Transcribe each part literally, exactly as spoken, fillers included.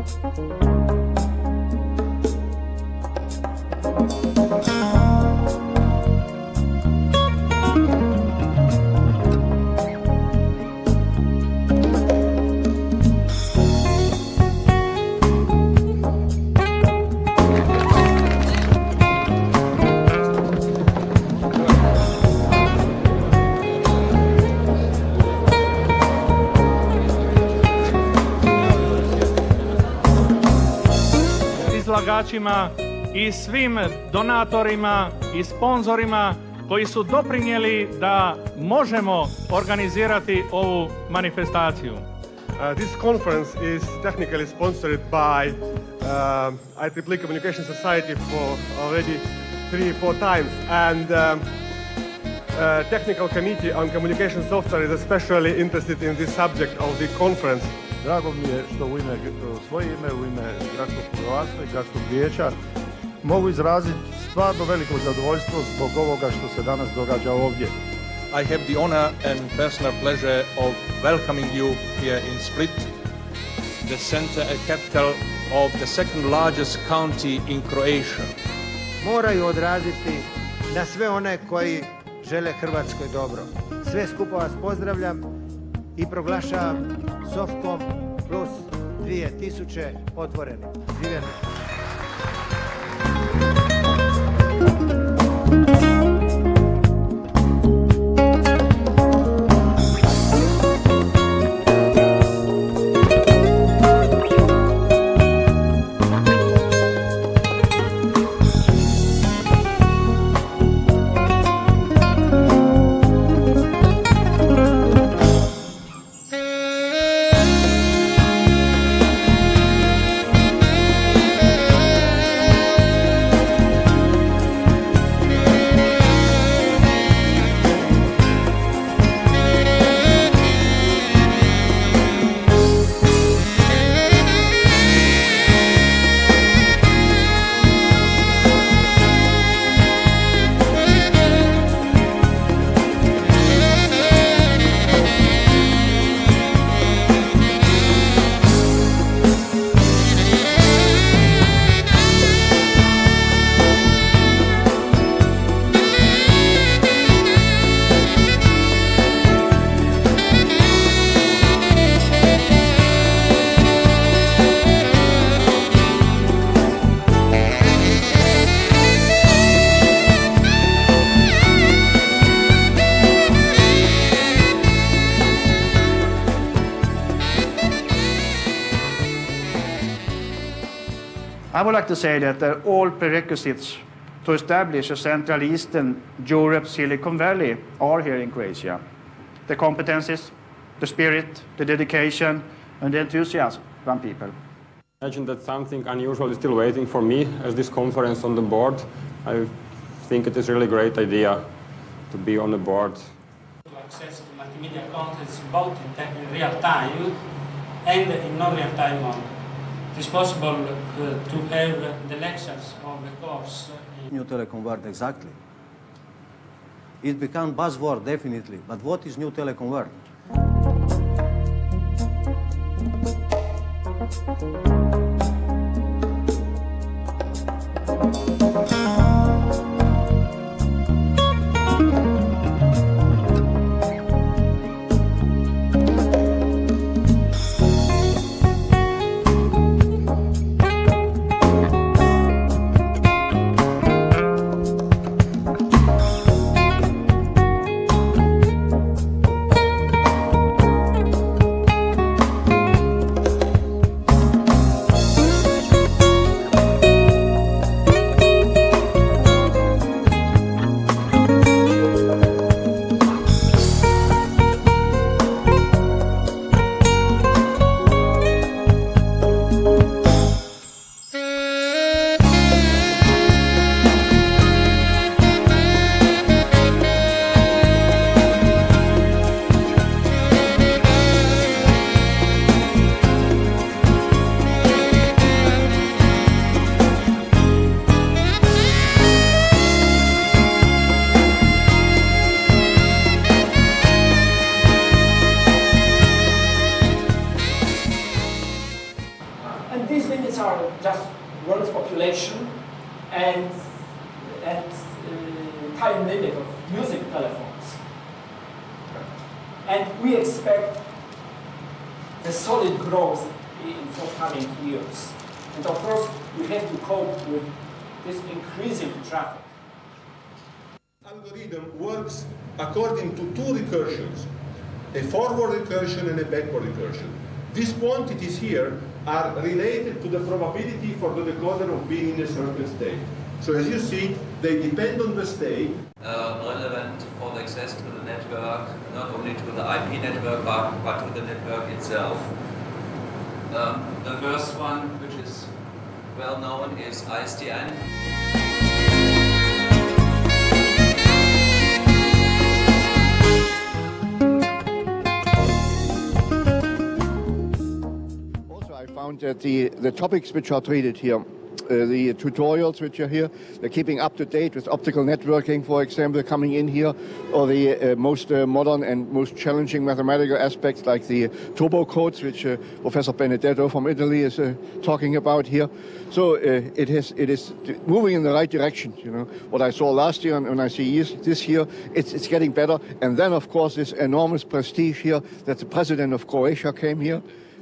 izlagačima i svim donatorima i sponzorima koji su doprinijeli da možemo organizirati ovu manifestaciju. Uh, this conference is technically sponsored by uh, I triple E Communication Society for already three, four times, and um, uh, technical committee on communication software is especially interested in this subject of the conference. Drago mi je što u ime, svoje ime, u ime gradskog poglavarstva i gradskog vijeća mogu izraziti stvarno veliko zadovoljstvo zbog ovoga što se danas događa ovdje. I have the honor and personal pleasure of welcoming you here in Split, the center and capital of the second largest county in Croatia. Moraju odraziti na sve one koji žele Hrvatskoj dobro. Sve skupa vas pozdravljam i proglašavam Softcom plus dvije tisuće otvoreni. Živjeli! I would like to say that there are all prerequisites to establish a Central Eastern Europe Silicon Valley are here in Croatia. The competencies, the spirit, the dedication, and the enthusiasm from people. Imagine that something unusual is still waiting for me as this conference on the board. I think it is really a great idea to be on the board. To access to multimedia contents both in, in real time and in non-real time mode. It is possible uh, to have the lectures of the course. New Telecom World, exactly. It became buzzword, definitely. But what is New Telecom World? limitation and, and uh, time limit of using telephones. And we expect the solid growth in forthcoming years. And of course, we have to cope with this increasing traffic. Algorithm works according to two recursions, a forward recursion and a backward recursion. These quantities here are related to the probability for the decoder of being in a certain state. So as you see, they depend on the state. Uh, relevant for the access to the network, not only to the I P network, but, but to the network itself. Um, the first one, which is well known, is I S D N. Found that the, the topics which are treated here, uh, the tutorials which are here, they're keeping up to date with optical networking, for example, coming in here, or the uh, most uh, modern and most challenging mathematical aspects like the turbo codes, which uh, Professor Benedetto from Italy is uh, talking about here. So uh, it, has, it is moving in the right direction. You know, what I saw last year and when I see this year, it's, it's getting better. And then, of course, this enormous prestige here that the president of Croatia came here.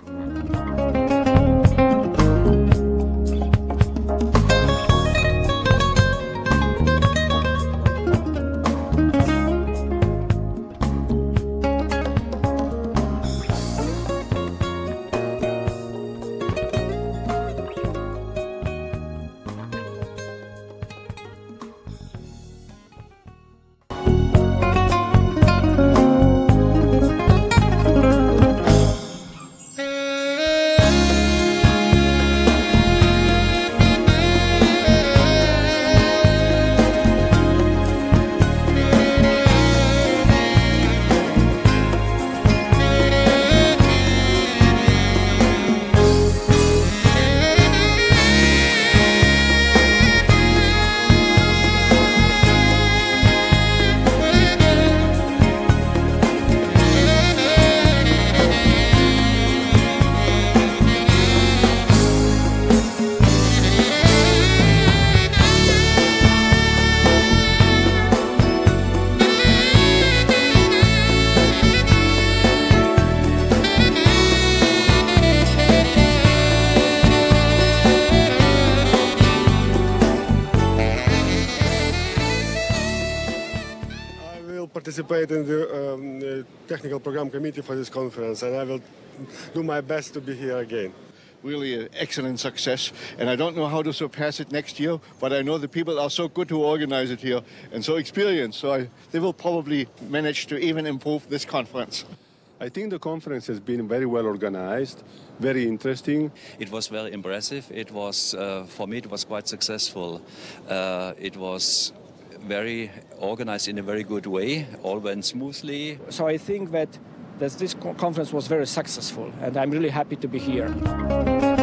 Participate in the, um, the technical program committee for this conference, and I will do my best to be here again. Really an excellent success, and I don't know how to surpass it next year, but I know the people are so good who organize it here and so experienced, so I, they will probably manage to even improve this conference. I think the conference has been very well organized, very interesting. It was very impressive. It was, uh, for me, it was quite successful. Uh, it was very organized in a very good way, all went smoothly. So I think that, that this conference was very successful, and I'm really happy to be here.